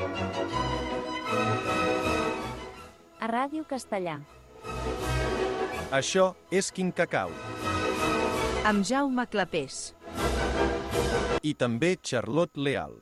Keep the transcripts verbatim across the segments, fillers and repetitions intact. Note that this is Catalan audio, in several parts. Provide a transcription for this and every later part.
A Ràdio Castellà. Això és Quin Cacau. Amb Jaume Clapés. I també Charlotte Leal.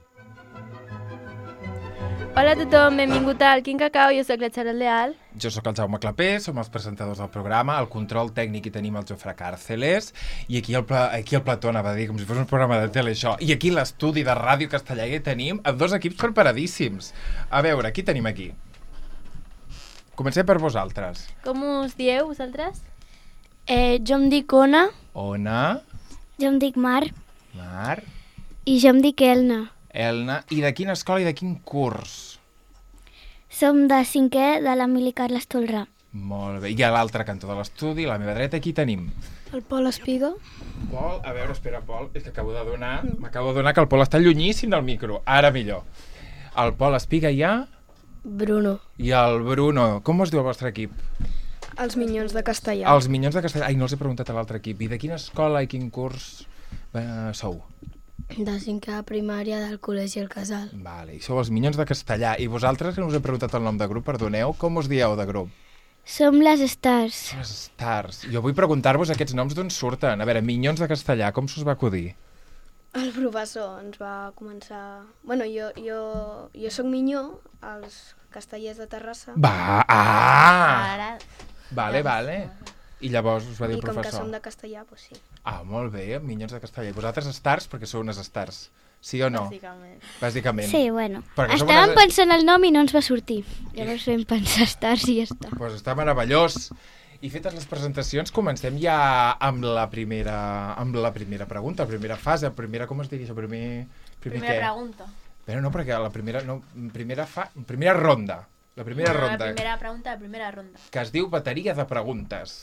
Hola a tothom, benvingut al Quin Cacau, jo soc la Charlotte Leal. Jo sóc el Jaume Clapés, som els presentadors del programa, al control tècnic hi tenim el Jofre Càrceles, i aquí el, pla, aquí el Plató anava a dir, com si fos un programa de tele, això, i aquí l'estudi de Ràdio Castellà hi tenim dos equips preparadíssims. A veure, qui tenim aquí? Comencem per vosaltres. Com us dieu, vosaltres? Eh, jo em dic Ona. Ona. Jo em dic Mar. Mar. I jo em dic Elna. Elna. I de quina escola i de quin curs? Som de cinquè de l'Emili Carles Tolrà. Molt bé. I a l'altre cantó de l'estudi, a la meva dreta, aquí tenim? El Pol Espiga. Pol, a veure, espera, Pol, és que acabo de donar, m'acabo de donar que el Pol està llunyíssim del micro. Ara millor. El Pol Espiga hi ha? Bruno. I el Bruno. Com es diu el vostre equip? Els Minyons de Castellà. Els Minyons de Castellà. Ai, no els he preguntat a l'altre equip. I de quina escola i quin curs eh, sou? De cinquè a primària del Col·legi El Casal. Vale, i sou els Minyons de Castellà. I vosaltres, que no us he preguntat el nom de grup, perdoneu, com us dieu de grup? Som les Stars. Les Stars. Jo vull preguntar-vos aquests noms d'on surten. A veure, Minyons de Castellà, com s'us va acudir? El professor ens va començar... Bueno, jo, jo, jo soc minyó, als castellers de Terrassa. Va, ah! Ara... Vale, vale. I llavors us va dir el I com professor. que som de castellà, doncs sí. Ah, molt bé, Minyons de Castellà. I vosaltres Stars, perquè sou unes Stars. Sí o no? Bàsicament. Bàsicament. Sí, bueno. Perquè som Estàvem unes- pensant el nom i no ens va sortir. Llavors vam pensar Stars i ja està. Pues està meravellós. I fetes les presentacions, comencem ja amb la primera, amb la primera pregunta, la primera fase, la primera, com es diria això? Primer, primer Primera què? pregunta. Però no, perquè la primera, no, primera, fa, primera ronda. La primera Bueno, ronda, La primera pregunta, la primera ronda. que es diu bateria de preguntes.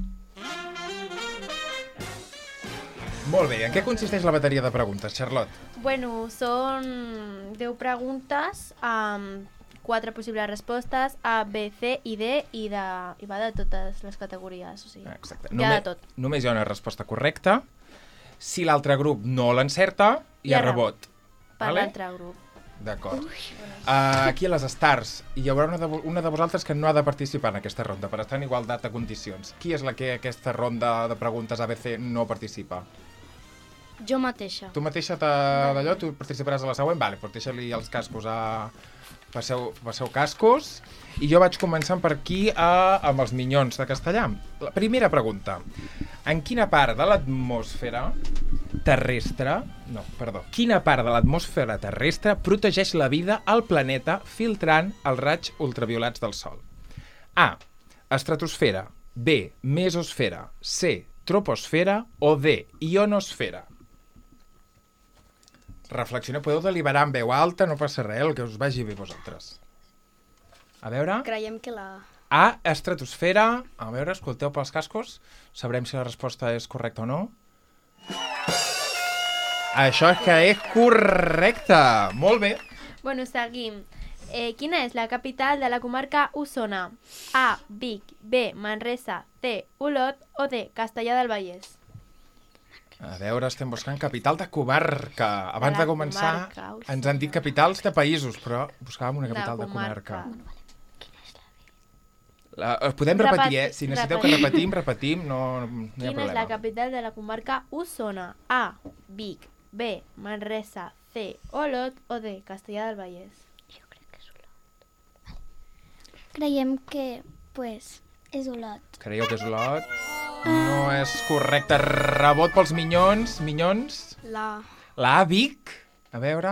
Molt bé, en què consisteix la bateria de preguntes, Charlotte? Bueno, són deu preguntes amb quatre possibles respostes, A, B, C i D, i, de, i va de totes les categories, o sigui, Exacte. hi ha de tot. Només hi ha una resposta correcta. Si l'altre grup no l'encerta, hi ha rebot. Per Vale? l'altre grup. D'acord. Uh, aquí a les Stars hi haurà una de, vo- una de vosaltres que no ha de participar en aquesta ronda per estar en igualtat de condicions. Qui és la que aquesta ronda de preguntes A B C no participa? Jo mateixa. Tu mateixa t'ha- d'allò, tu participaràs a la següent? Vale, doncs deixa-li els cascos a... Passeu, passeu cascos. I jo vaig començant per aquí a, amb els Minyons de Castellà. La primera pregunta. En quina part de l'atmosfera terrestre... No, perdó. Quina part de l'atmosfera terrestre protegeix la vida al planeta filtrant els raigs ultraviolats del Sol? A. Estratosfera. B. Mesosfera. C. Troposfera. O D. Ionosfera. Reflexioneu, podeu deliberar en veu alta, no passa res, el que us vagi bé vosaltres. A veure... Creiem que la... A, estratosfera. A veure, escolteu pels cascos. Sabrem si la resposta és correcta o no. Això és que és correcte. Molt bé. Bueno, seguim. Eh, quina és la capital de la comarca Osona? A, Vic, B, Manresa, C, Olot o D, Castellar del Vallès? A veure, estem buscant capital de comarca. Abans De de, la començar, comarca, Osona. ens han dit capitals de països, però buscàvem una De capital de comarca. comarca. La, eh, podem Repet- repetir, eh? Si necessiteu que repetim. repetim, repetim, no, no hi ha Quina és problema. la capital de la comarca Osona? A, Vic, B, Manresa, C, Olot o D, Castellar del Vallès? Creiem que, pues, és Olot. Creieu que és Olot? No és correcte. Rebot pels Minyons. Minyons? La... La A, Vic. A veure...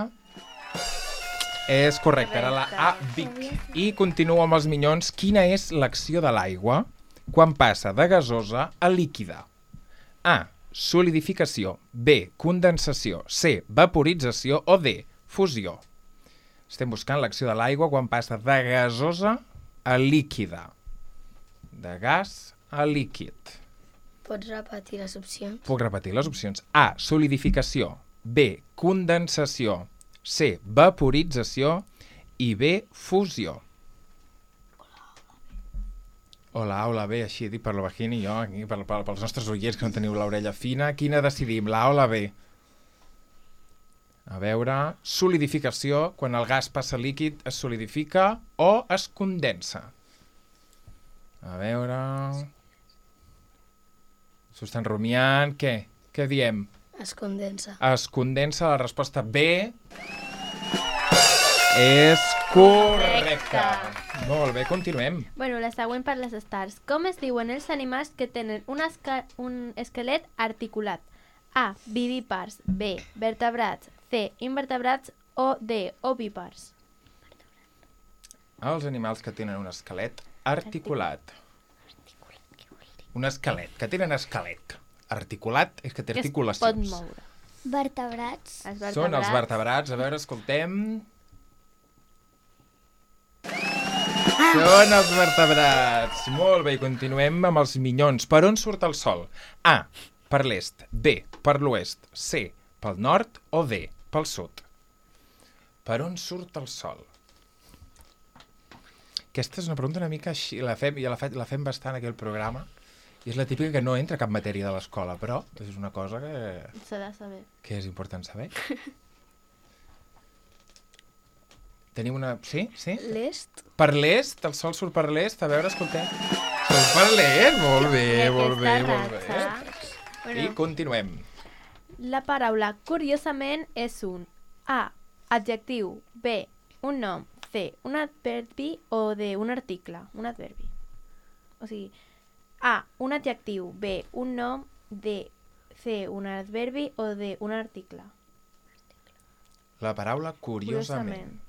És correcte, era la A, Vic. I continuo amb els Minyons. Quina és l'acció de l'aigua quan passa de gasosa a líquida? A, solidificació. B, condensació. C, vaporització. O D, fusió. Estem buscant l'acció de l'aigua quan passa de gasosa a líquida. De gas a líquid. Pots repetir les opcions? Puc repetir les opcions. A, solidificació. B, condensació. C, vaporització. I B, fusió. O la A o la B, així dic per la Vagina i jo, aquí, per, per, pels nostres oients que no teniu l'orella fina. Quina decidim, la A o la B? A veure, solidificació, quan el gas passa líquid es solidifica o es condensa. A veure... S'ho estan rumiant. Què? Què diem? Es condensa. Es condensa. La resposta B és correcta. Molt bé, continuem. Bueno, la següent per les stars. Com es diuen els animals que tenen un, esca- un esquelet articulat? A. Vivípars. B. Vertebrats. C. Invertebrats. O D. Ovípars. Els animals que tenen un esquelet articulat. Un esquelet, que tenen esquelet. Articulat és que té Que es articulacions. pot moure. Vertebrats. Els vertebrats. Són els vertebrats. A veure, escoltem... Ah! Són els vertebrats. Molt bé, i continuem amb els minyons. Per on surt el sol? A, per l'est. B, per l'oest. C, pel nord. O D, pel sud. Per on surt el sol? Aquesta és una pregunta una mica així. La fem, ja la, fa, la fem bastant aquí al programa. I és la típica que no entra a cap matèria de l'escola, però és una cosa que... S'ha de saber. que és important saber. Tenim una... Sí? Sí? L'est. Per l'est? El sol surt per l'est? A veure, escoltem. Surt per l'est? Molt bé, molt bé, molt bé. I Bueno, continuem. la paraula curiosament és un A. Adjectiu. B. Un nom. C. Un adverbi o D. Un article. Un adverbi. O sigui, A. Un adjectiu. B. Un nom. D. C. Un adverbi o D. Un article. La paraula curiosament.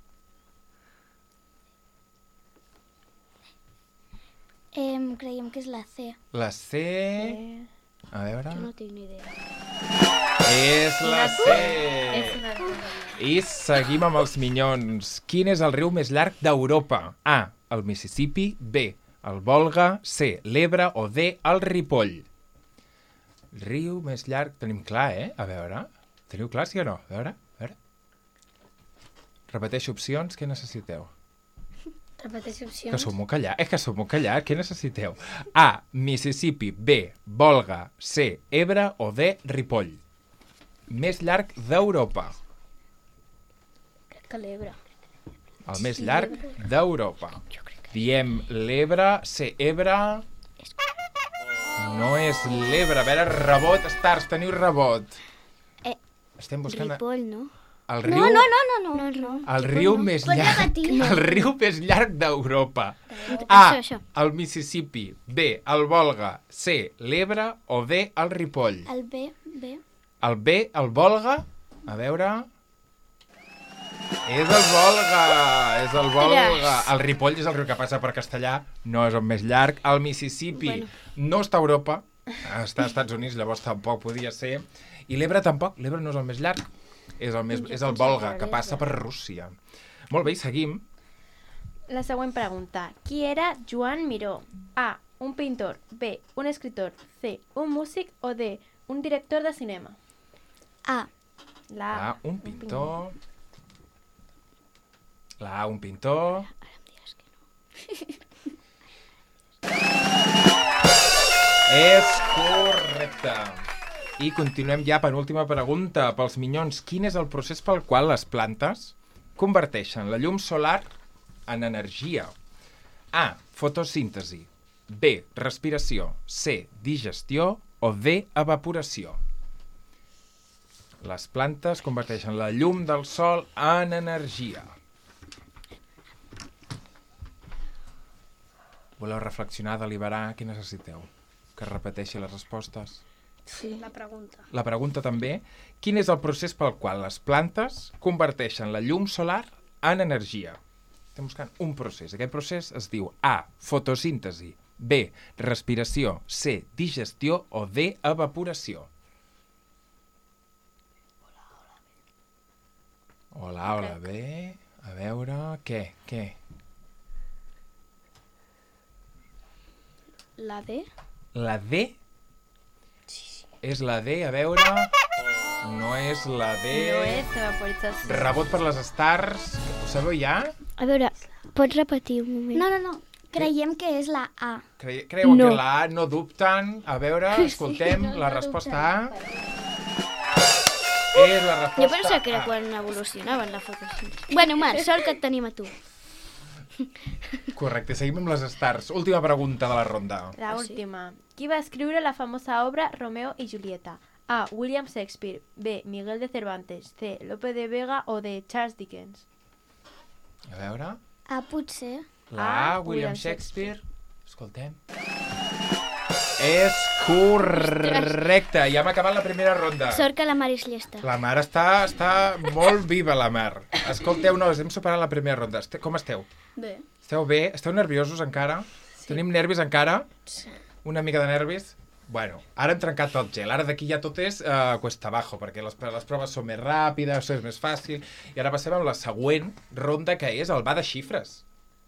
Em, creiem que és la C. La C... Eh, A veure... No tinc ni idea. És la C! és un adverbi. I seguim amb els minyons. Quin és el riu més llarg d'Europa? A. El Mississippi. B. El Volga. C. L'Ebre. O D. El Ripoll. Riu més llarg... Tenim clar, eh? A veure... Teniu clar, sí o no? A veure... A veure... Repeteixo opcions. Què necessiteu? Repeteixo Que opcions. som molt callat. És que som molt callat. Què necessiteu? A. Mississippi. B. Volga. C. Ebre. O D. Ripoll. Més llarg d'Europa. Crec que l'Ebre. El més llarg d'Europa. Diem l'Ebre, C. Ebre... No és l'Ebre. A veure, rebot. Stars, teniu rebot. Eh, Estem buscant Ripoll, no? el riu... No, no, no, no, no. no, no. El riu més Pots llarg... repetir? El riu més llarg d'Europa. Això, A. això. El Mississippi. B. El Volga. C. L'Ebre. O D. El Ripoll. El B, B. El B, el Volga, a veure... És el Volga, és el Volga. El Ripoll és el riu que passa per Castellà, no és el més llarg. El Mississippi Bueno. no està a Europa, està als Estats Units, llavors tampoc podia ser. I l'Ebre tampoc, l'Ebre no és el més llarg, és el, més, és el Volga, que passa per Rússia. Molt bé, i seguim. La següent pregunta. Qui era Joan Miró? A. Un pintor. B. Un escritor. C. Un músic. O D. Un director de cinema. A. La A. Ah, un pintor... La A, un pintor... És correcte. I continuem ja, penúltima pregunta, pels minyons. Quin és el procés pel qual les plantes converteixen la llum solar en energia? A. Fotosíntesi. B. Respiració. C. Digestió. O D. Evaporació. Les plantes converteixen la llum del sol en energia. Voleu reflexionar, deliberar? Què necessiteu? Que repeteixi les respostes? Sí. La pregunta. La pregunta també, quin és el procés pel qual les plantes converteixen la llum solar en energia? Estem buscant un procés. Aquest procés es diu A. Fotosíntesi. B. Respiració. C. Digestió. O D. Evaporació. Hola, hola, bé. A veure... Què? Què? La D? La D? És la D, a veure... No és la D... No és evaporització. Rebot per les stars. Ho sabeu ja? A veure, pots repetir un moment? No, no, no. Creiem que és la A. Cre Creuen No. que la A no dubten? A veure, escoltem no, la no resposta A. És la resposta Jo pensava que era A. quan evolucionaven la fotosíntesi. Bueno, Marc, sort que et tenim a tu. Correcte, seguim amb les stars. Última pregunta de la ronda. La Ah, sí? última. Qui va escriure la famosa obra Romeo y Julieta? A. William Shakespeare. B. Miguel de Cervantes. C. Lope de Vega o de Charles Dickens. A veure... A, potser. La A, William William Shakespeare. Escoltem. És correcte. Ja hem acabat la primera ronda. Sort que la Mar és llesta. La Mar està, està molt viva, la Mar. Escolteu, nois, hem superat la primera ronda. Este, com esteu? Bé. Esteu bé? Esteu nerviosos encara? Sí. Tenim nervis encara? Sí. Una mica de nervis? Bueno, ara hem trencat tot gel. Ara d'aquí ja tot és uh, cuesta abajo, perquè les, les proves són més ràpides, és més fàcil. I ara passem amb la següent ronda, que és el va de xifres.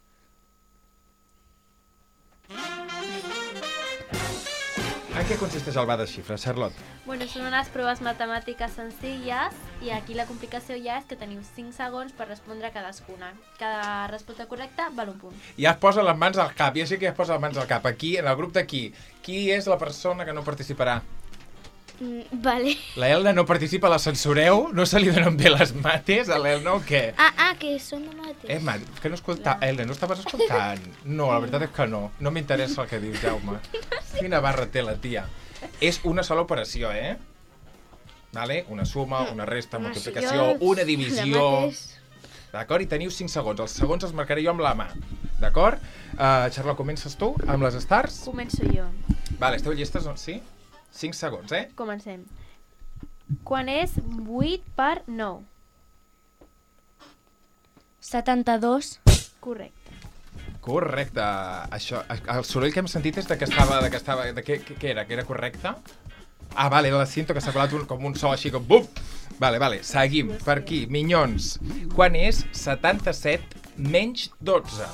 En què consisteix el va de xifres, Charlotte? Bueno, són unes proves matemàtiques senzilles i aquí la complicació ja és que teniu cinc segons per respondre a cadascuna. Cada resposta correcta val un punt. Ja es posa les mans al cap, ja sé que ja es posa les mans al cap. Aquí, en el grup d'aquí, qui és la persona que no participarà? Mm, vale. La Elna no participa, la censureu? No se li donen bé les mates a l'Elna o què? Ah, ah, que són de mates. Eh, Mat, que no escolta... Elna, no estaves escoltant? No, la veritat és que no. No m'interessa el que dius, Jaume. Quina barra té la tia. És una sola operació, eh? Vale? Una suma, una resta, Home, multiplicació, jo- una divisió... de mates. D'acord? I teniu cinc segons. Els segons els marcaré jo amb la mà. D'acord? Uh, Charlotte, comences tu amb les stars? Començo jo. Vale, esteu llestes? No? Sí? cinc segons, eh? Comencem. Quan és vuit per nou? setanta-dos. Correcte. Correcte. Això, el soroll que hem sentit és de que estava... De que estava de què, què era? Que era correcte? Ah, vale, la cinto que s'ha colat un, com un so així com bum! Vale, vale, seguim. Per aquí, minyons. Quan és setanta-set menys dotze?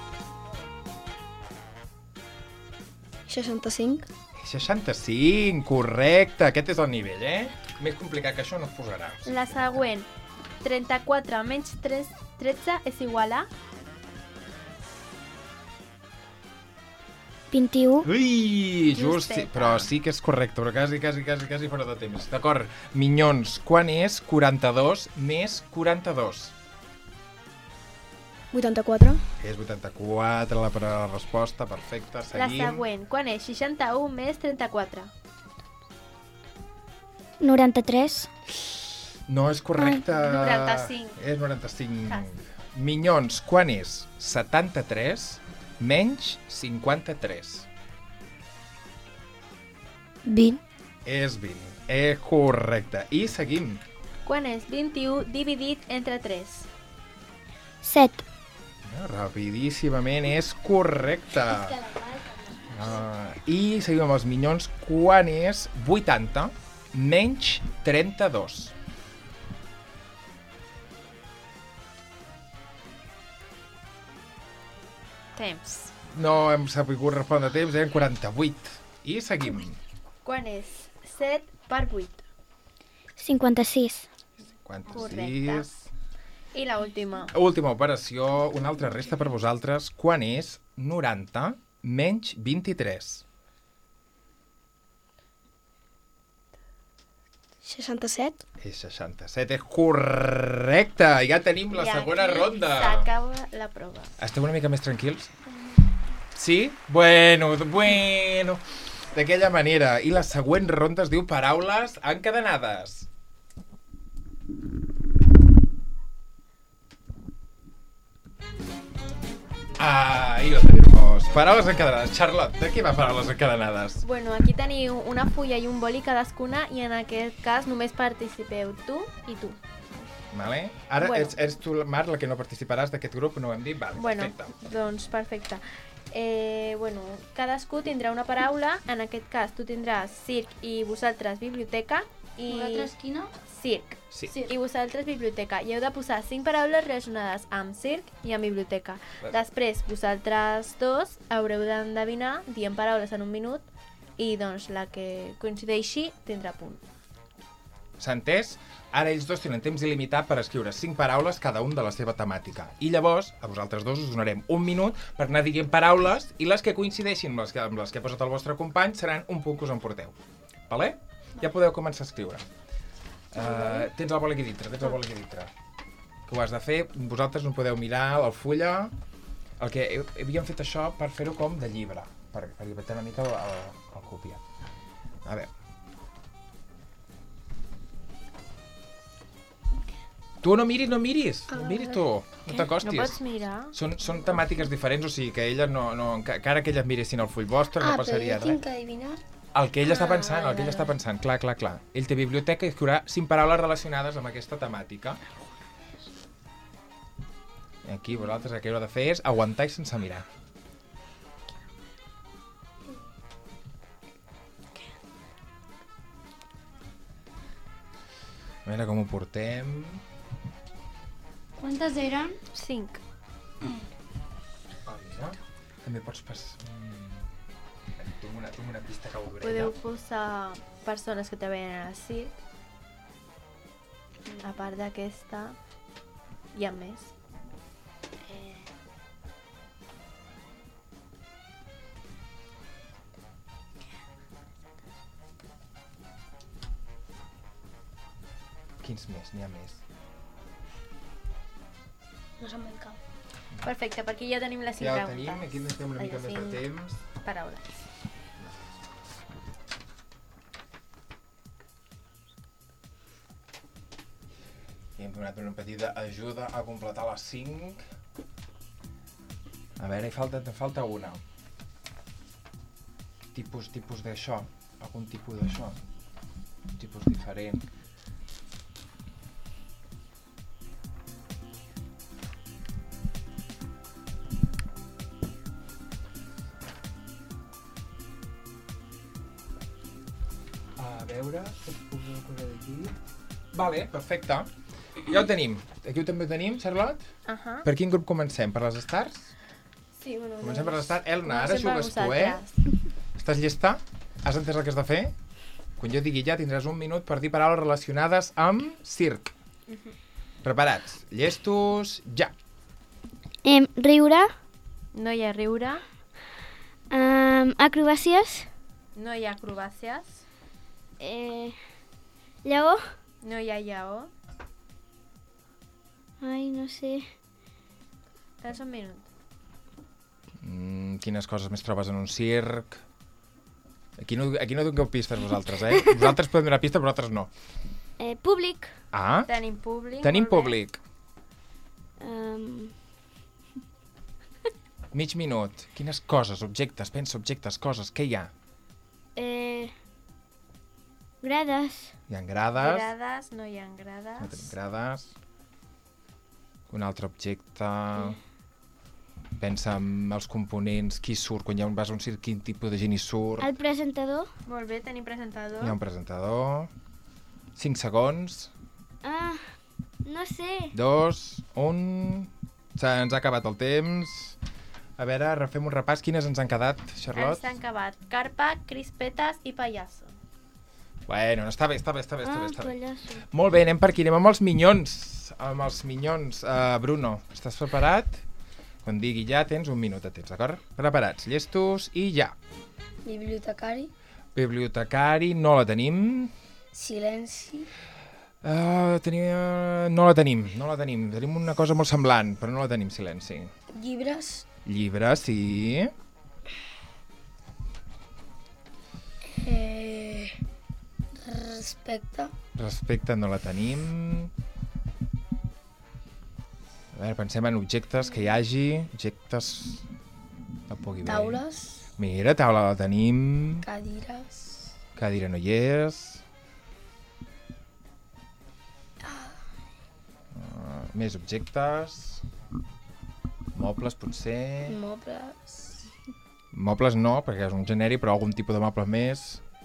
seixanta-cinc. seixanta-cinc, correcte. Aquest és el nivell, eh? Més complicat que això no es posarà. La següent. trenta-quatre menys tres, tretze és igual a... vint-i-u. Ui, just, sí, Justeta. però sí que és correcte, però quasi, quasi, quasi, quasi fora de temps. D'acord, minyons, quan és quaranta-dos més quaranta-dos? vuitanta-quatre. És vuitanta-quatre la, la resposta, perfecte, La seguim. següent. Quan és seixanta-u més trenta-quatre? noranta-tres. No és correcte. noranta-cinc. És noranta-cinc. Quasi. Minyons, quan és setanta-tres menys cinquanta-tres? vint. És vint. És correcte. I seguim. Quan és vint-i-u dividit entre tres? set. Rapidíssimament, és correcte. Uh, I seguim amb els minyons. Quan és vuitanta menys trenta-dos? Temps. No hem sabut respondre a temps, eren quaranta-vuit. I seguim. Quan és set per vuit? cinquanta-sis. cinquanta-sis. I la última. Última operació, una altra resta per vosaltres. Quan és noranta menys vint-i-tres? seixanta-set. És seixanta-set, és correcte. Ja tenim la I segona aquí ronda. s'acaba la prova. Esteu una mica més tranquils? Sí? Bueno, bueno. D'aquella manera. I la següent ronda es diu paraules encadenades. Ah, i ho tenemos. Paraules encadenades. Charlotte, de què va paraules encadenades? Bueno, aquí teniu una fulla i un boli cadascuna i en aquest cas només participeu tu i tu. Vale. Ara Bueno. ets, ets tu, Mar, la que no participaràs d'aquest grup, no ho hem dit? Vale, Bueno, perfecte. doncs perfecte. Eh, bueno, cadascú tindrà una paraula, en aquest cas tu tindràs circ i vosaltres biblioteca i... Vosaltres quina? Circ. Sí. I vosaltres biblioteca. I heu de posar cinc paraules relacionades amb circ i amb biblioteca. Vale. Després, vosaltres dos haureu d'endevinar dient paraules en un minut i doncs la que coincideixi tindrà punt. S'ha entès? Ara ells dos tenen temps il·limitat per escriure cinc paraules, cada un de la seva temàtica. I llavors, a vosaltres dos us donarem un minut per anar dient paraules i les que coincideixin amb les que, amb les que ha posat el vostre company seran un punt que us emporteu. Vale? Ja podeu començar a escriure. Uh, tens el bol aquí dintre, tens el bol aquí dintre. Que ho has de fer, vosaltres no podeu mirar el fulla. El que havíem fet això per fer-ho com de llibre, per, per llibretar una mica el, el, el copiat. A veure. Tu no miris, no miris, no miris tu, no t'acostis. No pots mirar? Són, són temàtiques diferents, o sigui que elles no, no, encara que elles miressin el full vostre no passaria res. Ah, però jo tinc que adivinar. El que ell està Ah, pensant, el que ell vale, està vale. pensant, clar, clar, clar. Ell té biblioteca i escriurà cinc paraules relacionades amb aquesta temàtica. I aquí vosaltres el que heu de fer és aguantar i sense mirar. A veure com ho portem... Quantes eren? Cinc. Ah, mira. També pots passar... Tinc una, tinc una pista que ho Podeu posar persones que treballen al circ. A part d'aquesta, hi ha més. Quins més? N'hi ha més. No se'm ve cap. Perfecte, per aquí ja tenim les cinc Ja ho preguntes. tenim, aquí necessitem una Ai, mica més de cinc temps. Paraules. I hem donat una petita ajuda a completar les cinc. A veure, hi falta, te falta una. Tipus, tipus d'això. Algun tipus d'això. Un tipus diferent. A veure, què es posa posar d'aquí? Vale, perfecte. Ja ho tenim. Aquí ho també ho tenim, Charlotte? Ahà. Per quin grup comencem? Per les stars? Sí, bueno, Comencem per les stars. Elna, ara Comencem per jugues tu, eh? vosaltres. Estàs llesta? Has entès el que has de fer? Quan jo digui ja, tindràs un minut per dir paraules relacionades amb circ. Preparats? Llestos? Ja! Em, riure, No hi ha riure, um, acrobàcies, no hi ha acrobàcies, eh, lleó, no hi ha lleó. ai, no sé, Tens un minut. Mm, quines coses més trobes en un circ? Aquí no, aquí no doneu pistes vosaltres, eh? Vosaltres podem donar pistes, però vosaltres no. eh, públic, Ah, Tenim públic. tenim molt bé. públic. um, Mig minut. Quines coses, objectes, pensa objectes, coses, què hi ha? eh, grades, Hi ha grades. Grades, no hi ha grades. No tenim grades. Un altre objecte. Pensa en els components, qui surt, quan hi ha un, vas a un circ, quin tipus de gent hi surt. el presentador, Molt bé, tenim presentador. Hi ha un presentador. cinc segons. ah, no sé, Dos, un... Se'ns ha acabat el temps. A veure, refem un repàs. Quines ens han quedat, Charlotte? Ens han acabat carpa, crispetes i pallasso. Bueno, està bé, està bé, està bé, està ah, bé, està bé. pallasso, Molt bé, anem per aquí, anem amb els minyons. Amb els minyons. Uh, Bruno, estàs preparat? Quan digui ja, tens un minut de temps, d'acord? Preparats, llestos i ja. Bibliotecari, Bibliotecari, no la tenim. silenci, Uh, tenia... No la tenim, no la tenim. Tenim una cosa molt semblant, però no la tenim, silenci. llibres, Llibre, sí. eh, respecte, Respecte, no la tenim. A veure, pensem en objectes que hi hagi. Objectes... No pugui haver. taules, Mira, taula la tenim. cadires, Cadira no hi és. Uh, més objectes. Mobles, potser. mobles, Mobles no, perquè és un genèric, però algun tipus de moble més.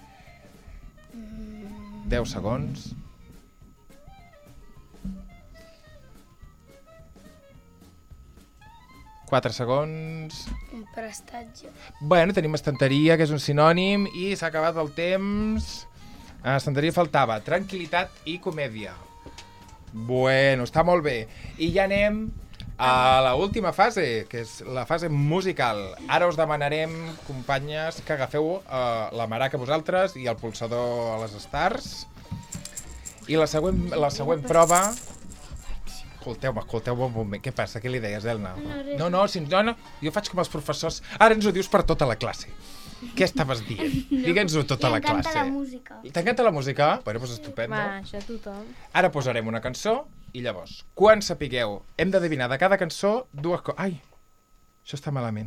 deu segons. quatre segons. un prestatge, Bueno, tenim estanteria, que és un sinònim, i s'ha acabat el temps. A estanteria faltava tranquil·litat i comèdia. Bueno, està molt bé. I ja anem a la última fase, que és la fase musical. Ara us demanarem, companyes, que agafeu uh, la maraca vosaltres i el pulsador a les stars. I la següent, la següent prova... Escolteu-me, escolteu-me un moment. Què passa? Què li deies, Elna? No, no, si, no, no, jo faig com els professors. Ara ens ho dius per tota la classe. Què estaves dient? Digue'ns-ho tota la classe. M'encanta la música. T'encanta la música? Bueno, doncs estupendo. Va, això tothom. Ara posarem una cançó i llavors, quan sapigueu, hem d'adivinar de cada cançó dues coses. Ai, això està malament.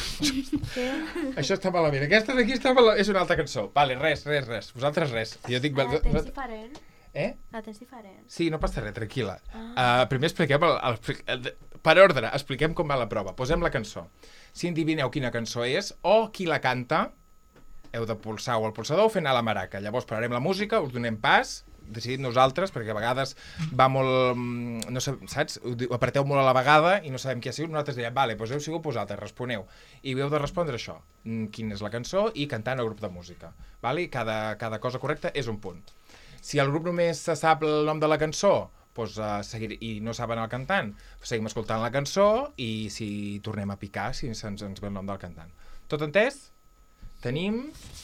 Això està malament. Aquesta d'aquí està malament. És una altra cançó. Vale, res, res, res. Vosaltres res. Jo dic... Ah, tens diferent. Eh? La tens diferent. Sí, no passa res, tranquil·la. Uh, primer expliquem, el, el, el, per ordre, expliquem com va la prova. Posem la cançó. Si endivineu quina cançó és o qui la canta, heu de pulsar o el pulsador o fer anar la maraca. Llavors pararem la música, us donem pas, decidim nosaltres, perquè a vegades va molt... No sé, saps? Ho apreteu molt a la vegada i no sabem qui ha sigut. Nosaltres direm, vale, doncs heu sigut vosaltres, responeu. I heu de respondre això, quina és la cançó i cantant el grup de música. Vale? Cada, cada cosa correcta és un punt. Si el grup només se sap el nom de la cançó doncs, uh, seguir, i no saben el cantant, seguim escoltant la cançó i si tornem a picar, si se'ns ens ve el nom del cantant. Tot entès? Tenim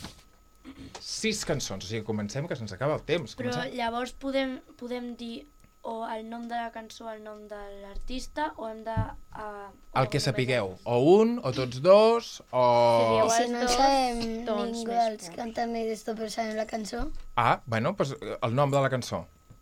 sis cançons, o sigui, comencem, que se'ns acaba el temps. Però Comencem. llavors podem, podem dir o el nom de la cançó, el nom de l'artista, o hem de... Uh, El que sapigueu, o un, o tots dos, o... I si no sabem doncs ningú més dels cantaments, però sabem la cançó? Ah, bueno, doncs el nom de la cançó.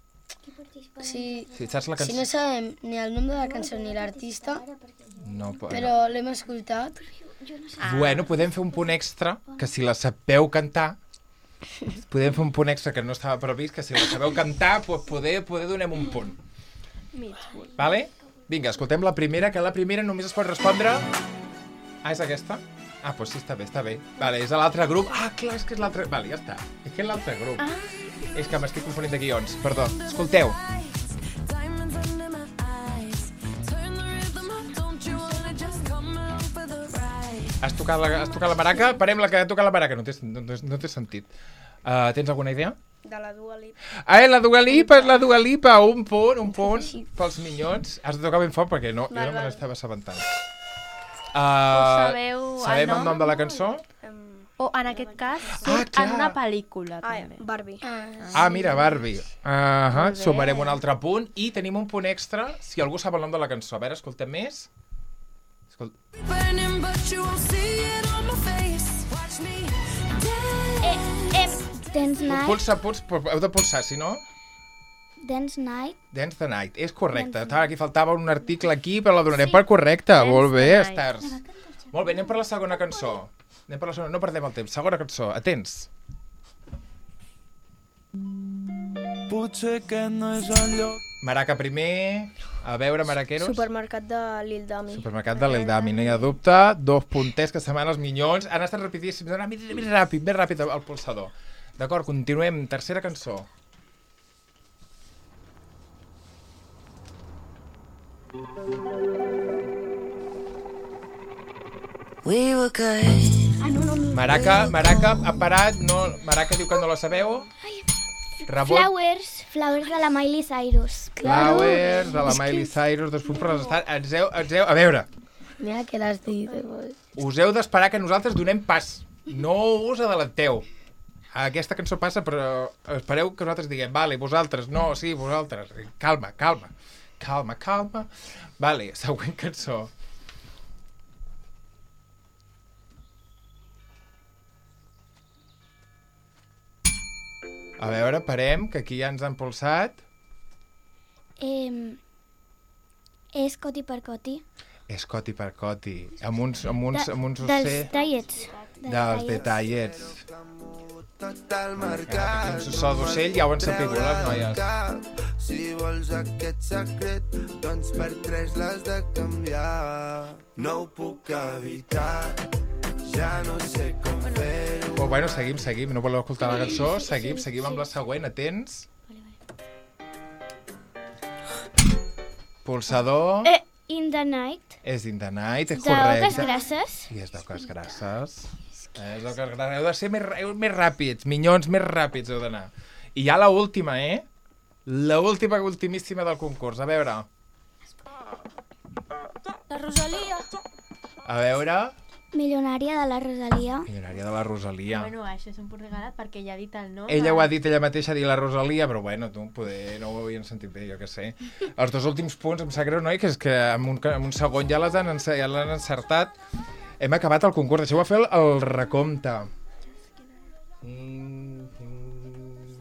Si, Si saps la si cançó... no sabem ni el nom de la cançó ni l'artista, No, po- però l'hem escoltat, Bueno, podem fer un punt extra, que si la sabeu cantar, podem fer un punt extra que no estava previst, que si la sabeu cantar, doncs poder, poder donem un punt. Mig punt. Vale? Vinga, escoltem la primera, que la primera només es pot respondre... Ah, és aquesta? Ah, doncs sí, està bé, està bé. Vale, és l'altre grup. Ah, clar, és que és l'altre... Vale, ja està. És que és l'altre grup. Ah. És que m'estic confonint de guions. Perdó. Escolteu. Has tocat la, has tocat la maraca? Parem la que ha tocat la maraca. No té, no, té- no té sentit. Uh, tens alguna idea? de la Dua Lipa. Ah, la Dua Lipa, és la Dua Lipa. Un punt, un punt pels minyons. Has de tocar ben fort perquè no, jo no me n'estava assabentant. Uh, sabeu el sabem el nom? nom de la cançó? O en aquest cas, Ah, surt clar. en una pel·lícula, Ah, també. Barbie. Ah, mira, Barbie. Uh -huh. Molt bé. Sumarem un altre punt i tenim un punt extra si algú sap el nom de la cançó. A veure, escoltem més. Escol... Dance Night. Pulsa, pulsa, heu de pulsar, si no... Dance Night. Dance the Night, és correcte. Dance Estava aquí, faltava un article aquí, però la donarem per correcte. Molt bé, the Night. Stars. Molt bé, anem per la segona cançó. Anem per la segona, no perdem el temps. Segona cançó, atents. Potser que no és el lloc. Maraca primer. A veure, maraqueros. Supermercat de Lil Dami. Supermercat de l'Eldami, no hi ha dubte. Dos punters que se'n van els minyons. Han estat rapidíssims. Han anat més ràpid, més ràpid el pulsador. D'acord, continuem. Tercera cançó. We were good. Maraca, Maraca ha parat. No, Maraca diu que no la sabeu. Rebot. Flowers. Flowers de la Miley Cyrus. Flowers, de la Miley Cyrus, dos punts per les estats. Ens heu, ens heu, a veure, Mira que l'has dit. us heu d'esperar que nosaltres donem pas. No us adelanteu. Aquesta cançó passa, però espereu que nosaltres diguem, vale, vosaltres, no, sí, vosaltres. Calma, calma. Calma, calma. Vale, següent cançó. A veure, parem, que aquí ja ens han pulsat. Eh, és Coti per Coti. És Coti per Coti, amb uns, amb uns, amb uns dels ocell- tallets. dels detallets. Total Aquest marcat. so d'ocell ja ho han sapigut les noies. Si vols aquest secret, doncs per tres l'has de canviar. No ho puc evitar, ja no sé com fer-ho. Però bueno, seguim, seguim, no voleu escoltar la cançó? Seguim, seguim amb la següent, atents. Pulsador. Eh, In the Night. És In the Night, és De Oques correcte. Grasses. Sí, és d'Oques Grasses. És d'Oques Grasses. Heu de ser més, heu- més ràpids, minyons més ràpids heu d'anar. I ja la última, eh? La última, ultimíssima del concurs. A veure. La Rosalia. A veure... Milionària de la Rosalia. Milionària de la Rosalia. Bueno, això és un punt regalat perquè ja ha dit el nom. Ella ho ha dit ella mateixa, ha dit la Rosalia, però bueno, tu, poder, no ho havien sentit bé, jo què sé. Els dos últims punts, em sap greu, noi, que és que en un, en un segon ja les han, ja l'han encertat. Hem acabat el concurs, deixeu-me fer el, el recompte. Mm, mm.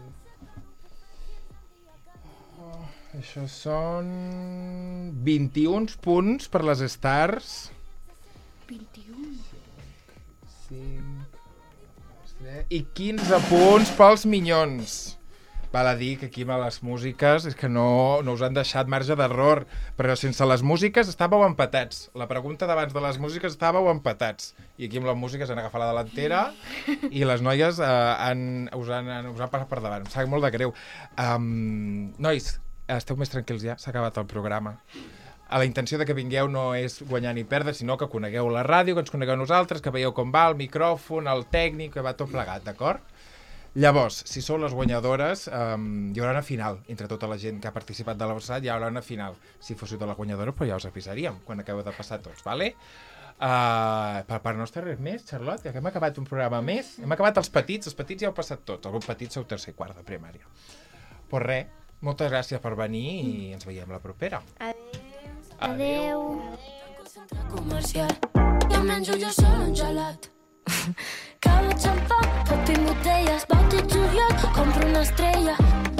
Oh, això són vint-i-un punts per les Stars. vint-i-un. cinc, i quinze punts pels Minyons. Val a dir que aquí amb les músiques és que no, no us han deixat marge d'error, però sense les músiques estàveu empatats. La pregunta d'abans de les músiques estàveu empatats. I aquí amb les músiques han agafat la delantera i les noies eh, han, us, han, us han passat per davant. Em sap molt de greu. Um, nois, esteu més tranquils ja, s'ha acabat el programa. La intenció de que vingueu no és guanyar ni perdre, sinó que conegueu la ràdio, que ens conegueu nosaltres, que veieu com va el micròfon, el tècnic, que va tot plegat, d'acord? Llavors, si sou les guanyadores, um, hi haurà una final. Entre tota la gent que ha participat de l'Abraçat, hi haurà una final. Si fóssiu de les guanyadores, però ja us avisaríem quan acabeu de passar tots, vale? Uh, per part nostra res més, Charlotte, que hem acabat un programa més. Hem acabat els petits, els petits ja heu passat tots. Alguns petits sou tercer i quart de primària. Pues res, moltes gràcies per venir i ens veiem la propera. Adéu. Adéu. Centre comercial, ja menjo jo sol un gelat. Cava, xampà, pop i botelles, bauti juliol, compro una estrella.